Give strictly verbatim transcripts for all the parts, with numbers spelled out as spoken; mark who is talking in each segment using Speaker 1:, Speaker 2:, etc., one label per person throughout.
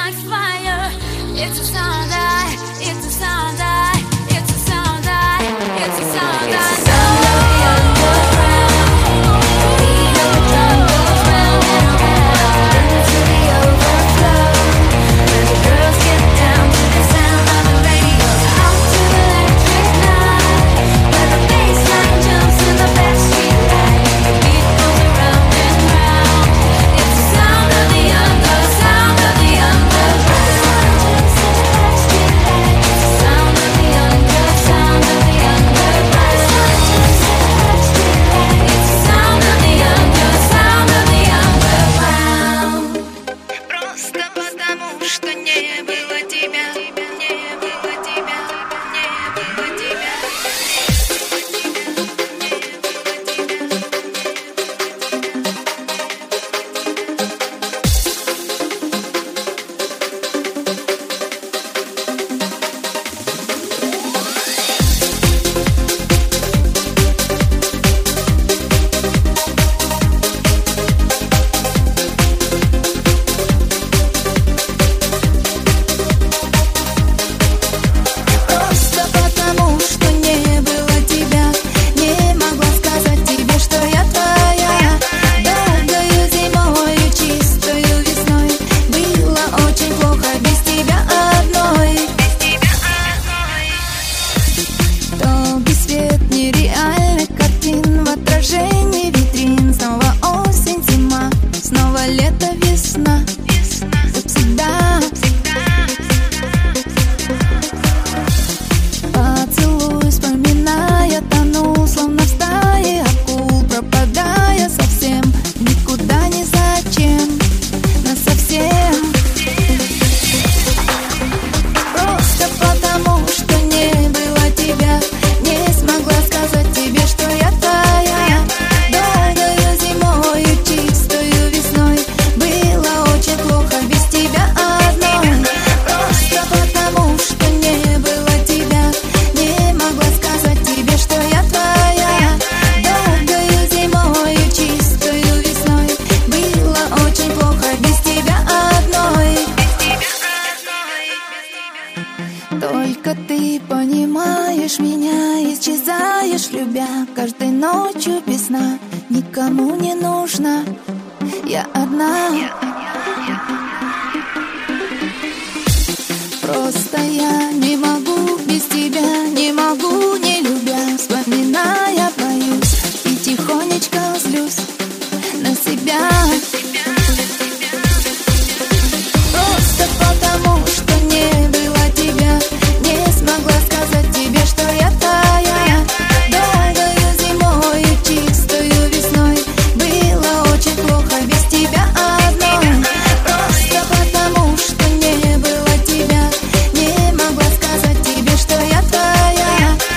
Speaker 1: like fire. It's a sound I, it's a sound I, it's a sound I, it's a sound I. It's a sound of the underground. Beat of the drum goes round and round into the overflow. Where the girls get down to the sound of the radio. Out to the electric night, where the bassline jumps in the backstreet light. The beat goes around and round. It's the sound of the under, sound of the underground. Jumps in the backstreet light. It's the sound of the under, sound of the underground. Jumps in the backstreet light. It's the sound of the under, sound of the underground.
Speaker 2: Просто потому, что не было тебя, не было тебя, не было тебя. Просто потому, что не было тебя, не могла сказать тебе, что я твоя. Долгою зимою, чистою весной было очень плохо без тебя одной. То бесцвет нереальных картин в отражении витрин. Снова осень, зима, снова лето, весна. Как всегда. Поцелуй, вспоминая, тонул, словно в стае акул, пропадая совсем, никуда ни зачем, насовсем. Просто потому, что не было тебя, не смогла сказать тебе, что я твоя. Долгою зимою, чистою весной было очень плохо без тебя одной. Просто потому, что не было тебя, не могла сказать тебе, что я твоя. Долгою зимою, чистою весной было очень плохо без тебя одной. Только ты понимаешь меня, исчезаешь, любя, каждой ночью без сна. Никому не нужна, я одна. Просто я не могу без тебя, не могу не любя. Вспоминая, боюсь и тихонечко злюсь на себя. Просто потому, что не было тебя, не смогла сказать тебе, что я твоя. Долгою зимою, чистою весной было очень плохо без тебя одной. Просто потому, что не было тебя, не могла сказать тебе, что я твоя.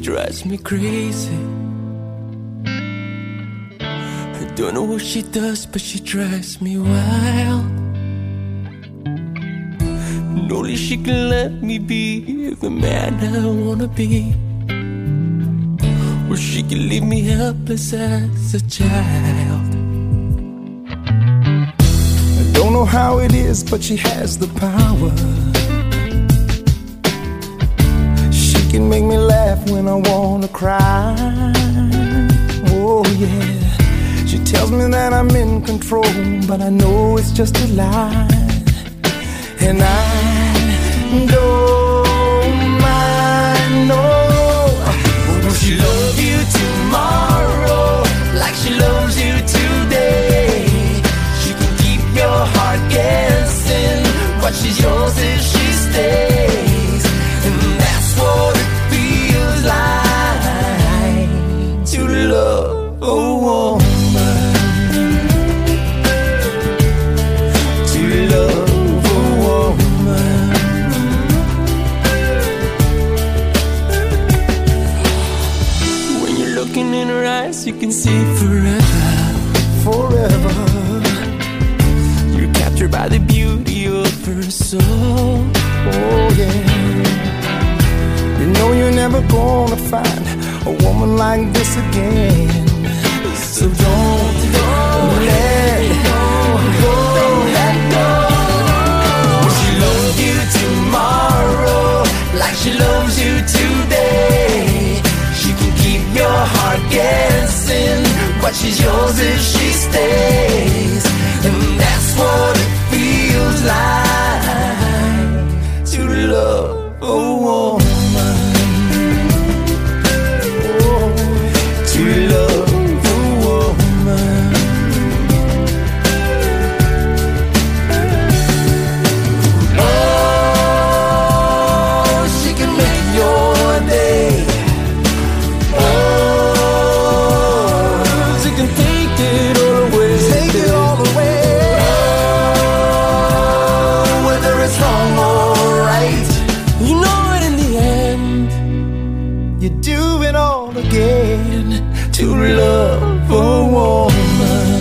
Speaker 3: drives me crazy. I don't know what she does, but she drives me wild. And only she can let me be the man I wanna be. Or she can leave me helpless as a child.
Speaker 4: I don't know how it is, but she has the power. She can make me laugh when I wanna cry. Oh yeah. She tells me that I'm in control, but I know it's just a lie. And I don't mind, no. Will she love you tomorrow like she loves you today? She can keep your heart guessing, but she's yours if she stays. And that's what it feels like to love a woman. To love a woman.
Speaker 3: When you're looking in her eyes, you can see forever.
Speaker 4: Forever.
Speaker 3: You're captured by the beauty of her soul.
Speaker 4: Oh yeah. You know you're never gonna find a woman like this again. So don't, don't let go, go, let go. Will she love you tomorrow like she loves you today? She can keep your heart guessing, but she's yours if she stays. And that's what it feels like to love a woman. Oh, to love a woman. Oh, she can make your day. Oh, she can take it all away. Take it all away. Oh, whether it's wrong or right,
Speaker 3: You know it in the end.
Speaker 4: you do it all again to love a woman.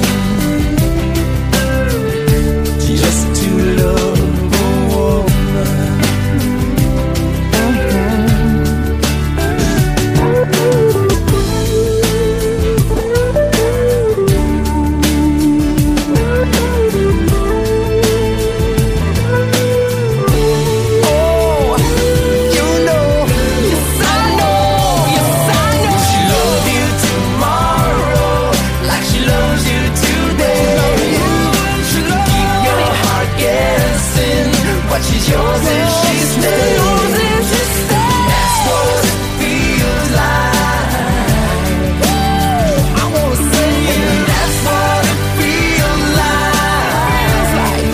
Speaker 4: Just to love a woman. Oh, you know, yes I know, yes I know. She love you tomorrow like she loves you today. She can keep your heart guessing, but she's yours if she stays. That's what it feels like. I wanna say it. That's what it feels like.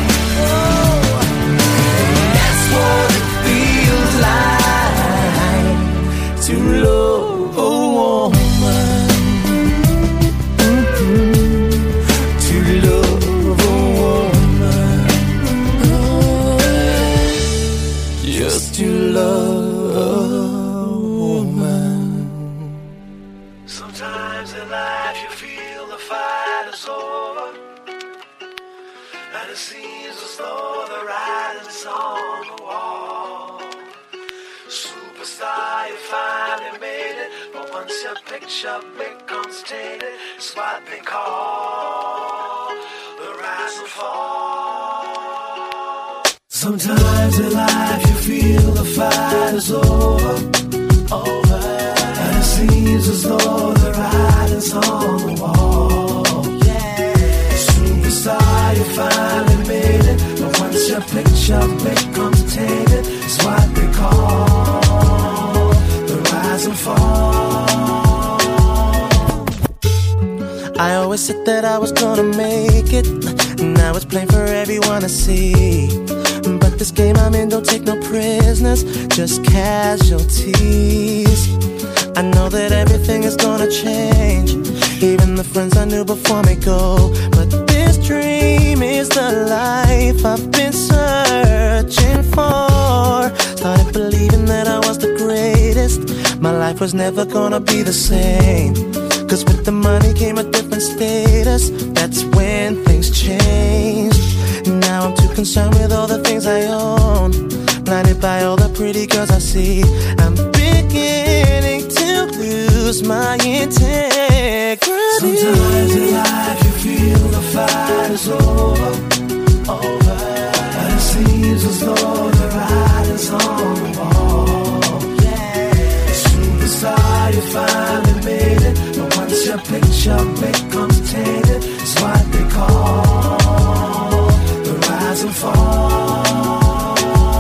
Speaker 4: That's what it feels like to love a woman. Mhm. To love a woman. Just to love a woman.
Speaker 5: Sometimes in life you feel the fight is over, and it seems as though the writing's on the wall. Superstar, you finally made it, but once your picture becomes tainted, it's what they call the rise and fall. Sometimes in life you feel the fight is over, over, and it seems as though the writing's on the wall. Yeah. Superstar, you finally made it, but once your picture becomes tainted, it's what they call the rise and fall.
Speaker 6: I always said that I was gonna make it. Now it's plain for everyone to see. But this game I'm in don't take no prisoners, just casualties. I know that everything is gonna change. Even the friends I knew before me go. But this dream is the life I've been searching for. Started believing that I was the greatest, my life was never gonna be the same. Cause with the money came a different status. That's when things changed. Now I'm too concerned with all the things I own, blinded by all the pretty girls I see. I'm beginning to lose my integrity.
Speaker 5: Sometimes in life you feel the fight is over, over, and it seems as though the writing's on the wall. Yeah. Superstar, you finally made it, but once your picture becomes tainted, it's what they call the rise and fall.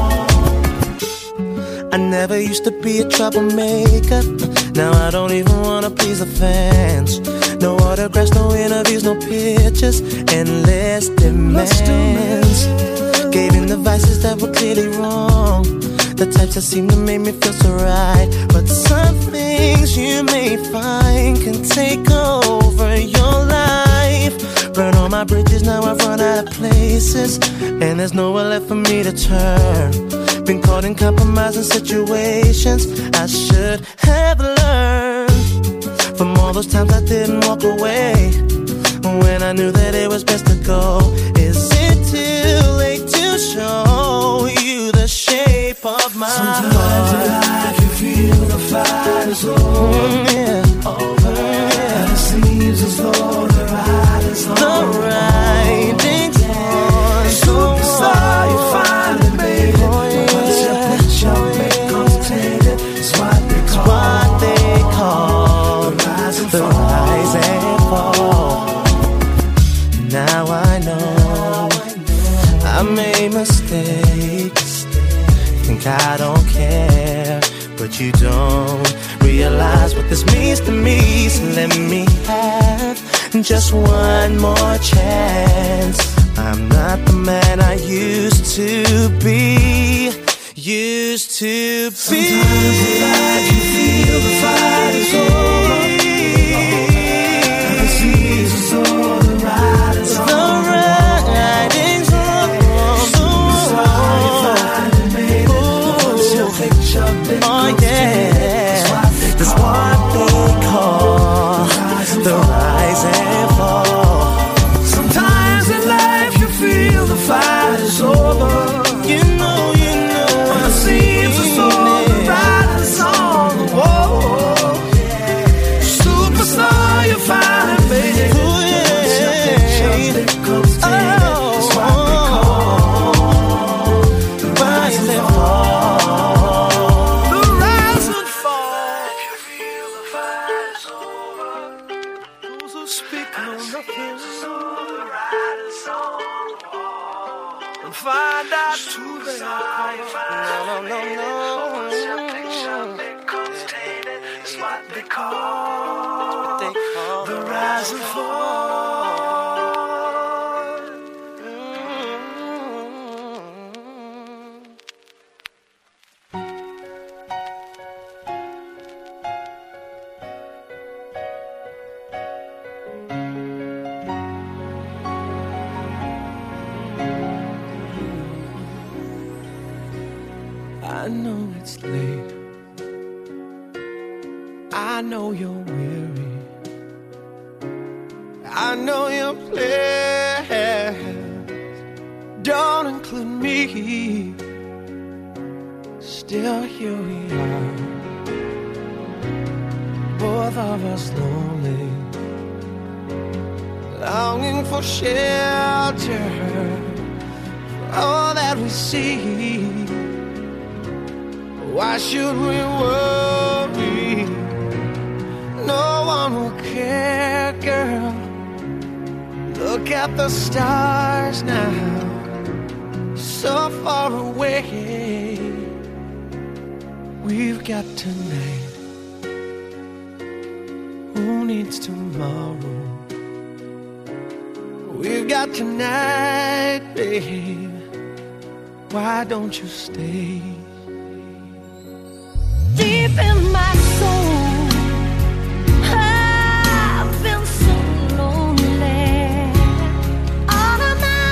Speaker 6: I never used to be a troublemaker. Now I don't even wanna please the fans. No autographs, no interviews, no pictures, endless demands. Gave in the vices that were clearly wrong, the types that seem to make me feel so right. But some things you may find can take over your life. Burn all my bridges, now I've run out of places, and there's nowhere left for me to turn. Been caught in compromising situations I should have learned from all those times I didn't walk away when I knew that it was best to go. Is it too late to show you the shape of my
Speaker 5: Sometimes
Speaker 6: heart?
Speaker 5: in life you feel the fight is over,
Speaker 6: Mm, yeah.
Speaker 5: over, yeah. And it seems as though the writing's on
Speaker 6: The writing's on.
Speaker 5: Superstar, you finally made it.
Speaker 6: Oh, yeah.
Speaker 5: Once your picture becomes tainted, it's what they call,
Speaker 6: what they call
Speaker 5: the rise and
Speaker 6: the
Speaker 5: fall.
Speaker 6: rise and fall. Now I know I made mistakes. Think I don't care, but you don't realize what this means to me. So let me have just one more chance. I'm not the man I used to be. Used to be.
Speaker 5: Sometimes in life you feel the fight is over, and it seems as though the writing's on the wall. Superstar, you finally made it, but once your picture becomes
Speaker 6: Oh
Speaker 5: tainted, it's
Speaker 6: yeah,
Speaker 5: what they
Speaker 6: that's
Speaker 5: call
Speaker 6: what they call the rise and fall.
Speaker 5: Sometimes in life you feel the fight is over.
Speaker 6: You know, you know, I
Speaker 5: It seems as though the writing's on the wall. Superstar, you finally made it.
Speaker 6: Ooh, yeah.
Speaker 5: Once your picture becomes tainted, it's what they call the rise and fall. The rise and fall. If you feel the fight is over, those who speak know nothing. So the writing's on the wall. And find out who they are.
Speaker 6: No, no, no,
Speaker 5: Once your
Speaker 6: no.
Speaker 5: picture becomes tainted, it's what they call
Speaker 6: They call
Speaker 5: the rise and fall.
Speaker 3: I know it's late. I know you're weary. I know your plans don't include me. Still, here we are, both of us lonely, longing for shelter for all that we see. Why should we worry? No one will care, girl. Look at the stars now, so far away. We've got tonight. Who needs tomorrow? We've got tonight, babe. Why don't you stay?
Speaker 2: Deep in my soul, I've been so lonely. All of my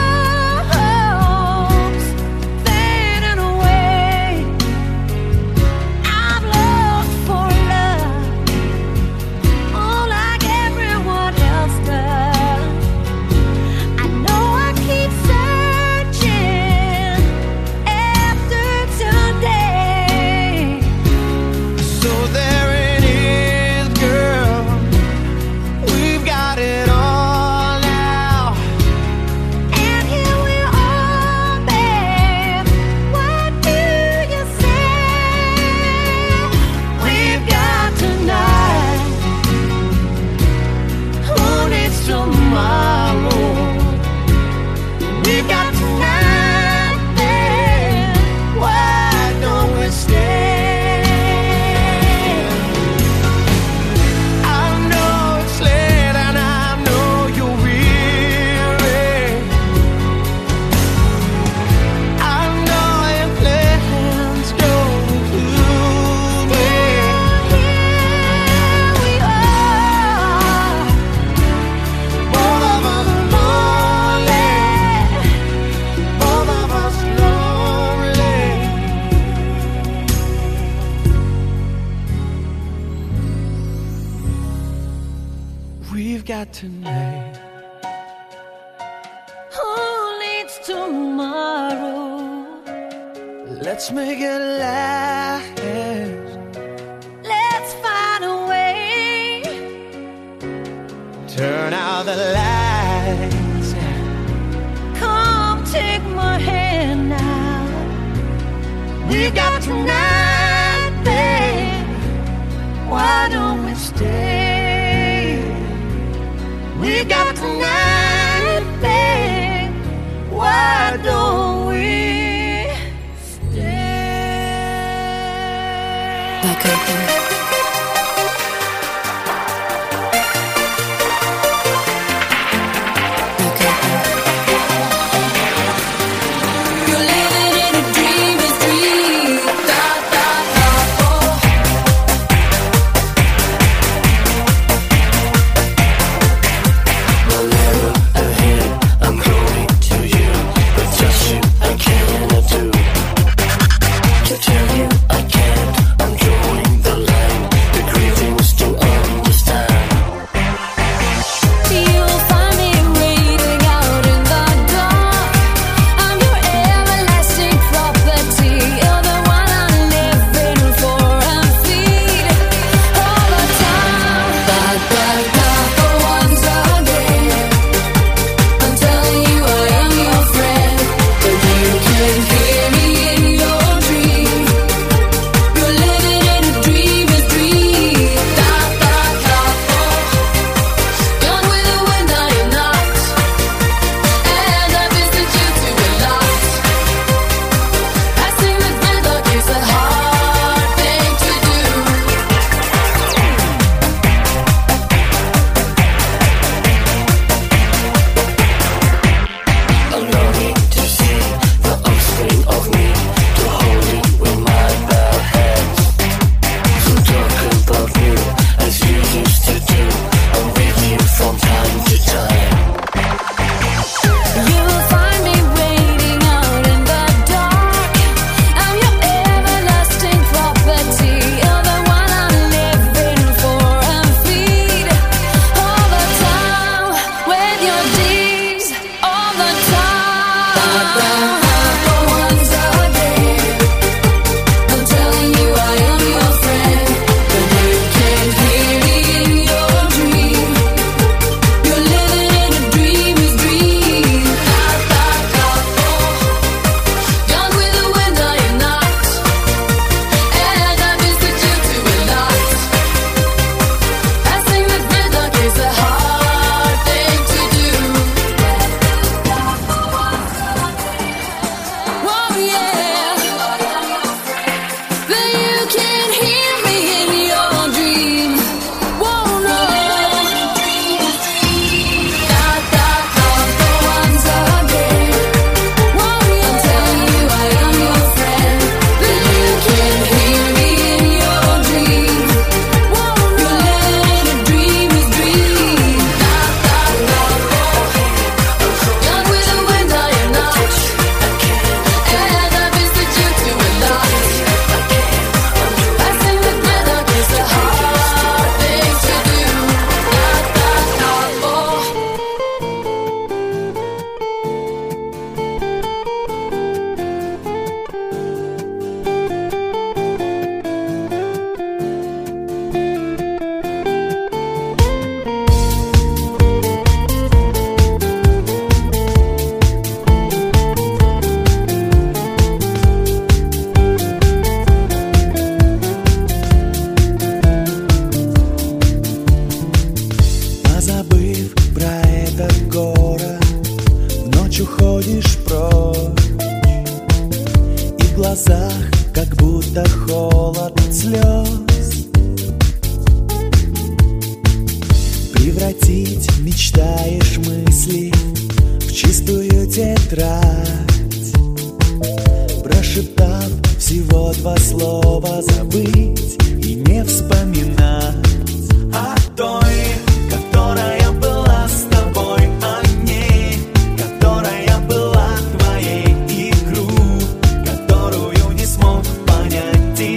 Speaker 2: hopes fading away. I've lost
Speaker 3: we've got tonight.
Speaker 7: Who needs tomorrow?
Speaker 3: Let's make it last.
Speaker 7: Let's find a way.
Speaker 3: Turn out the lights.
Speaker 7: Come take my hand now. We got tonight, babe. Why don't we stay? We got tonight, babe. Why don't we stay?
Speaker 2: Like I do.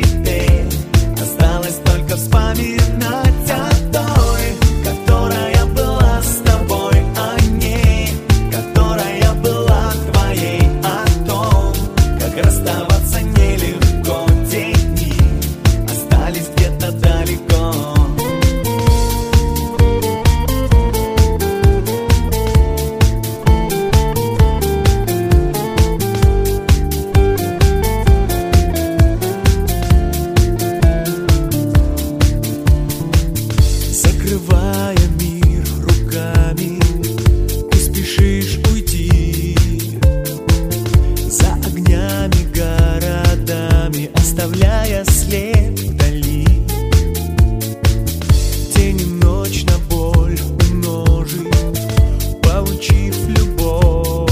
Speaker 5: Осталось только вспоминать о той, которая
Speaker 3: закрывая мир руками, ты спешишь уйти за огнями, городами, оставляя след вдали. День и ночь на боль умножить, получив любовь.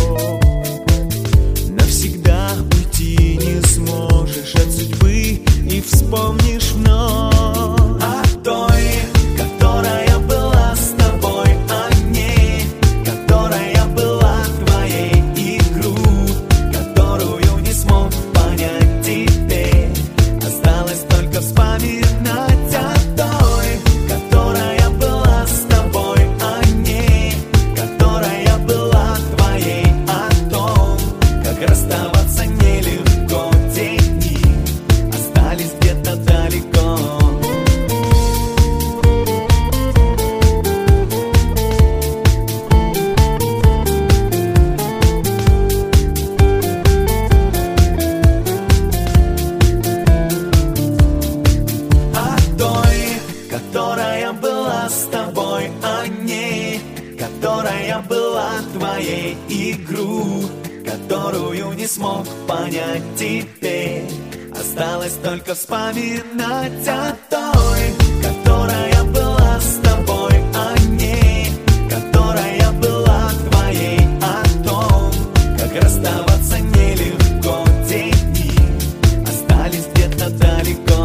Speaker 3: Навсегда уйти не сможешь от судьбы и вспомнишь вновь о той, которая была с тобой, о ней, которая была твоей игру, которую не смог понять теперь. Осталось только вспоминать о той, которая была с тобой, о ней, которая была твоей, о том, как расставаться нелегко. Дни остались где-то далеко. О той, которая была с тобой, о ней, которая была твоей игру, которую не смог понять теперь. Осталось только вспоминать о той, которая была с тобой, о ней, которая была твоей, о том, как расставаться нелегко. Дни остались где-то далеко.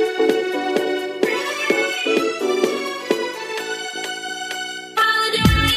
Speaker 1: Holiday.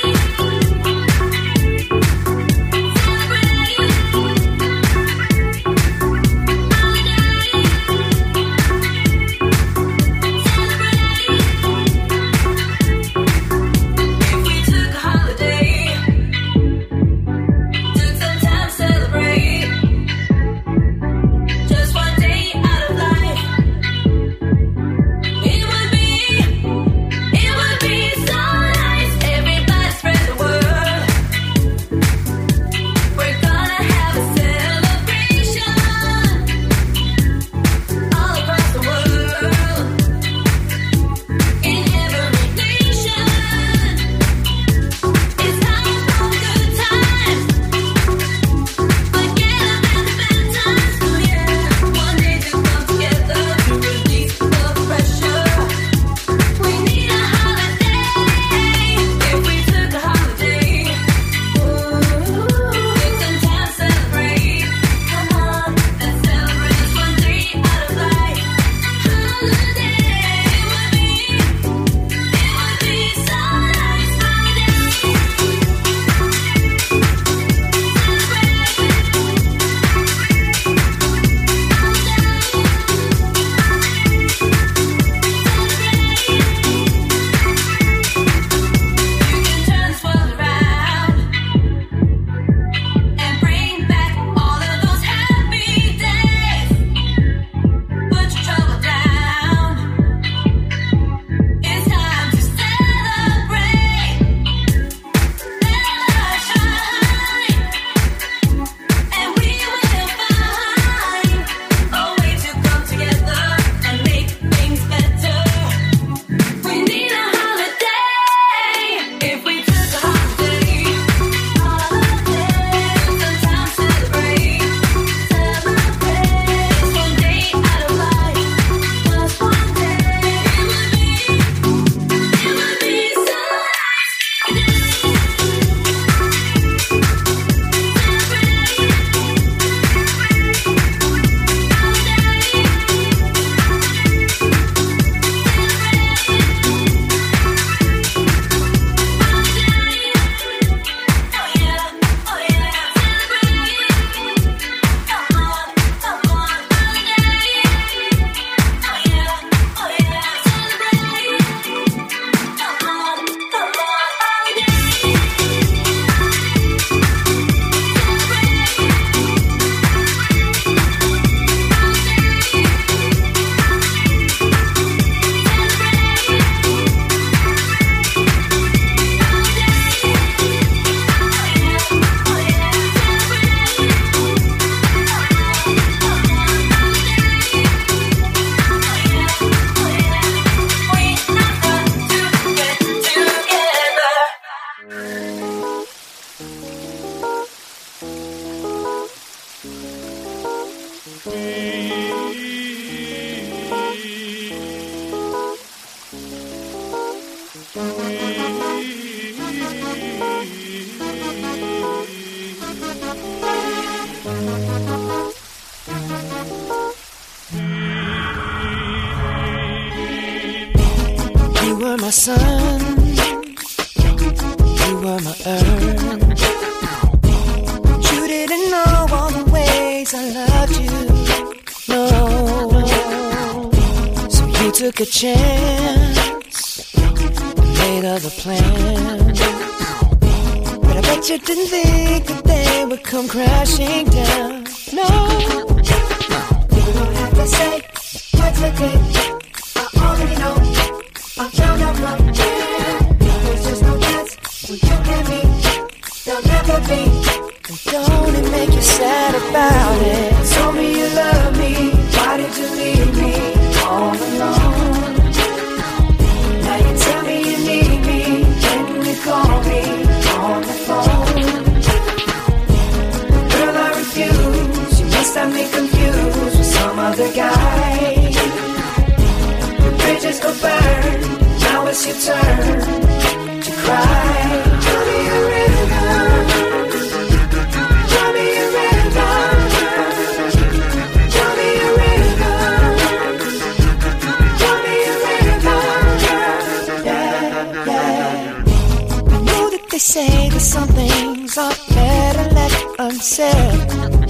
Speaker 6: my sun, you were my earth. But you didn't know all the ways I loved you, no. So you took a chance, made other plans. But I bet you didn't think that they would come crashing down, no. You don't have to say what's the thing, I already know. I found out from here, there's just no chance when you and me, there'll never be. And don't it make you sad about it? Told me you love me, why did you leave me all alone? Now you tell me you need me, when you call me on the phone. Girl, I refuse, you must have me confused with some other guy. The bridges go burn, now it's your turn to cry. Tell me a river, tell me a river, tell me a river, tell me a river, yeah, yeah. I know that they say that some things are better left unsaid,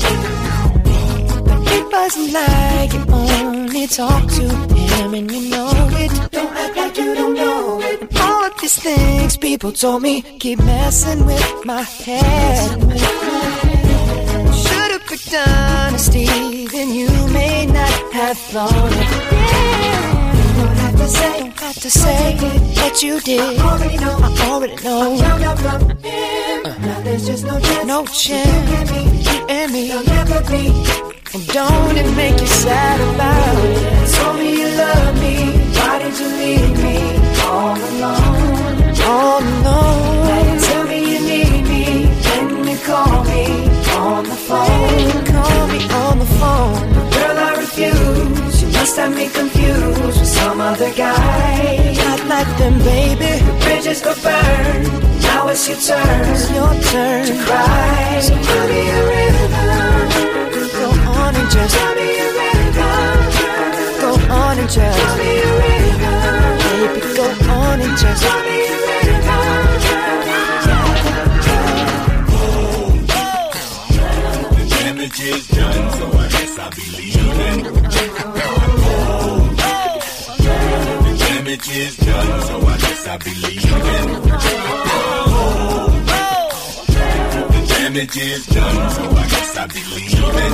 Speaker 6: but it wasn't like you only talk to him and you know it. Don't act like you don't know it. And all of these things people told me keep messing with my head. Should've picked honesty, then you may not have thought it. Yeah. Don't have to say, don't have to say that you did. I already know, I already know. I found out from him. Uh. Now there's just no chance, no chance. You and me, you and me, there'll never be. And don't it make you sad about it? Told me you love me, why did you leave me all alone? All alone. Now you tell me you need me, then you call me on the phone. You call me on the phone. Girl, I refuse, you must have me confused with some other guy. Not like them, baby. The bridges go burn, now it's your turn, it's your turn to cry. So tell me a river, go on and just tell me a river, go on and just tell me a river, baby, go on and just tell me a river.
Speaker 8: The damage is done, so I guess I'll be leaving. The damage is done, so I guess I'll be leaving. The damage is done, so I guess I'll be leaving.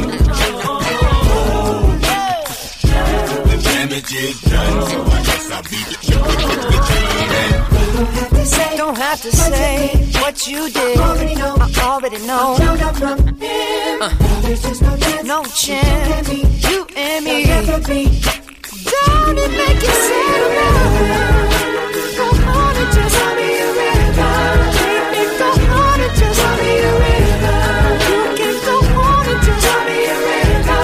Speaker 8: The damage is done, so I guess I'll be leaving.
Speaker 6: Don't have to say, don't have to say what you did. I already know, I already know. Found out from him. Uh. There's just no chance, no chance. You and me, you and me. Don't it make you sad about it? Go on and just tell me a river. Baby, go on and just tell me a river. You can go on and just tell me a river.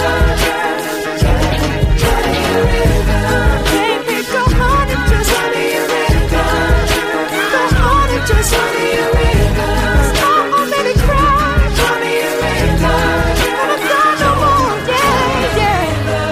Speaker 6: Tell me a river. Baby, go on and just tell me a river. Go on and just tell me a river. Stop, let it cry. Tell me a river. Never cry no more, yeah, yeah.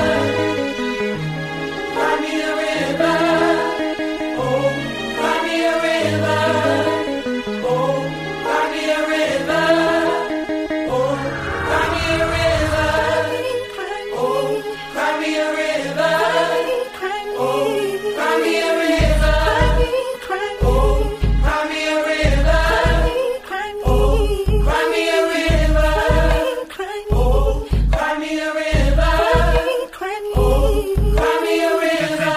Speaker 5: Cry me a river, oh, cry me a river, oh, cry me a river, oh, cry me a river, oh, cry me a river, oh, cry me a river, oh, cry me a river, oh, cry me a river, oh, cry me a river, oh, cry me a river.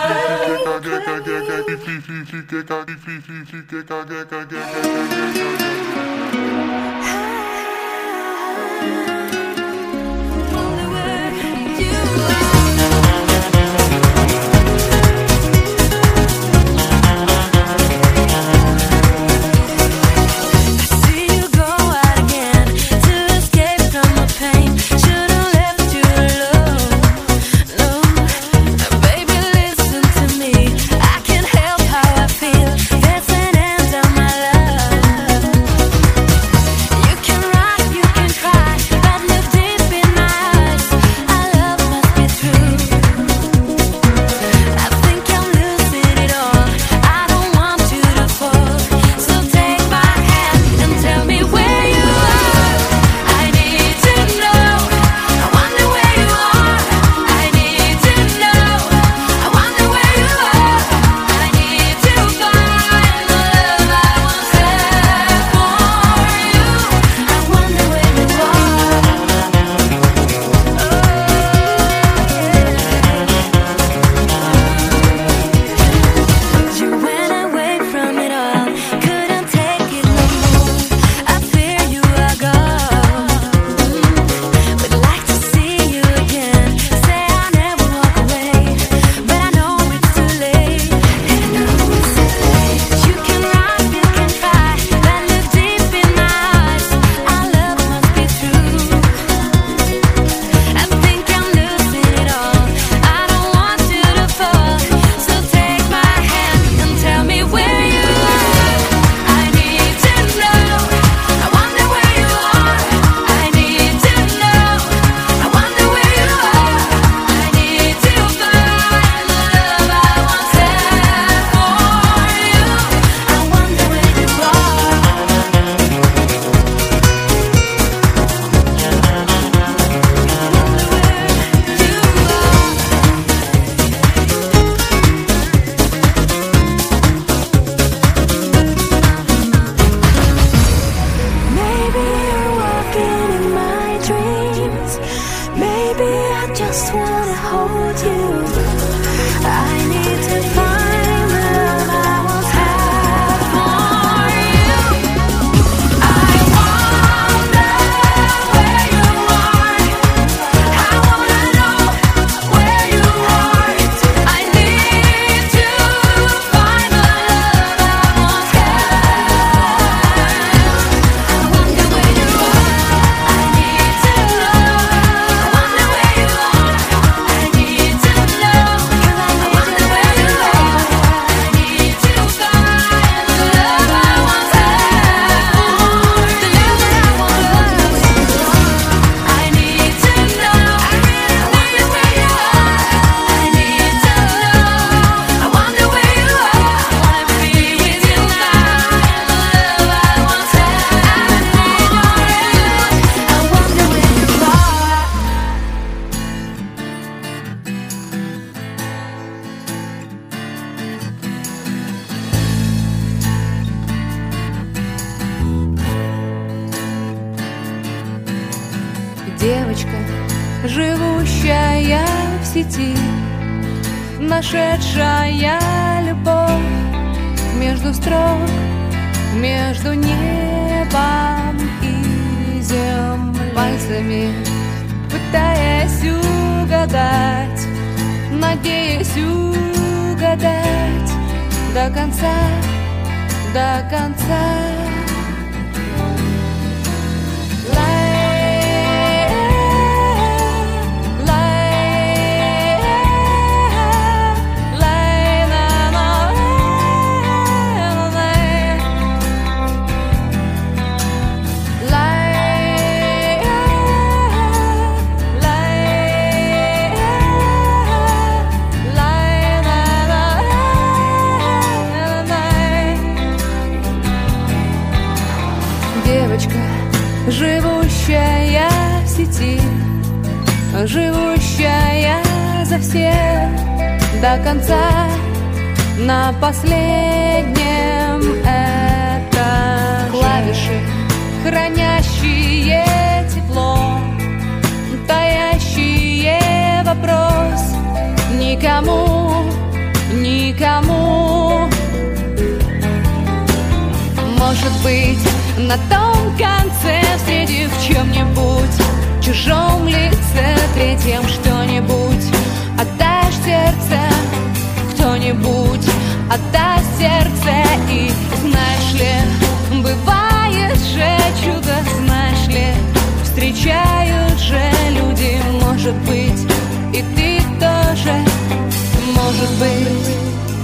Speaker 1: See you go out again to escape from the pain. Should've left you alone. No, baby, listen to me. I can't help how I feel. That's an end of my love. You
Speaker 2: Девочка, живущая в сети, нашедшая любовь между строк, между небом и землей, пальцами пытаясь угадать, надеясь угадать до конца, до конца. Живущая в сети, живущая за всех до конца, на последнем это клавиши, хранящие тепло, таящие вопрос никому, никому. Может быть, на том конце, встретив в чем-нибудь чужом лице, третьем что-нибудь, отдашь сердце, кто-нибудь отдаст сердце. И знаешь ли, бывает же чудо, знаешь ли, встречают же люди, может быть, и ты тоже, может быть.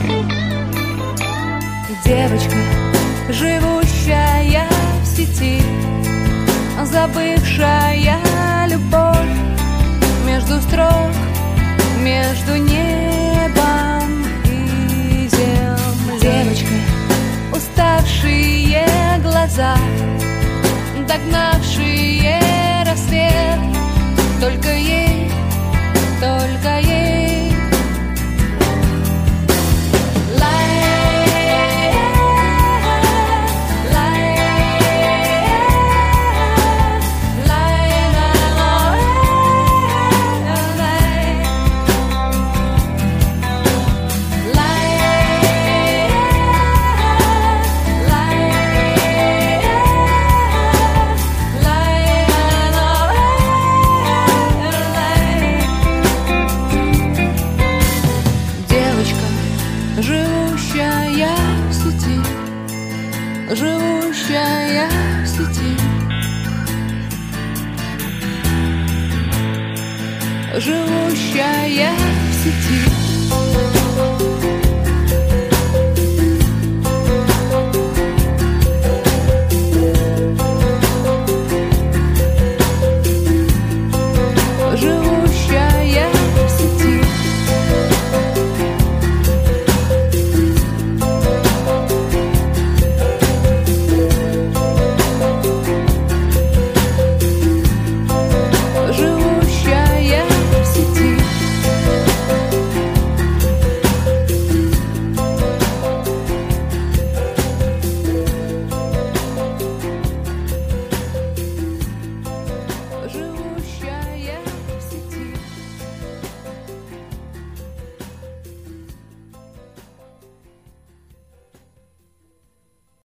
Speaker 2: Девочка, живущая в сети, забывшая любовь между строк, между небом и землей. Девочка, уставшие глаза, догнавшие рассвет, только ей, только ей. Живущая в сети, живущая в сети, живущая в сети.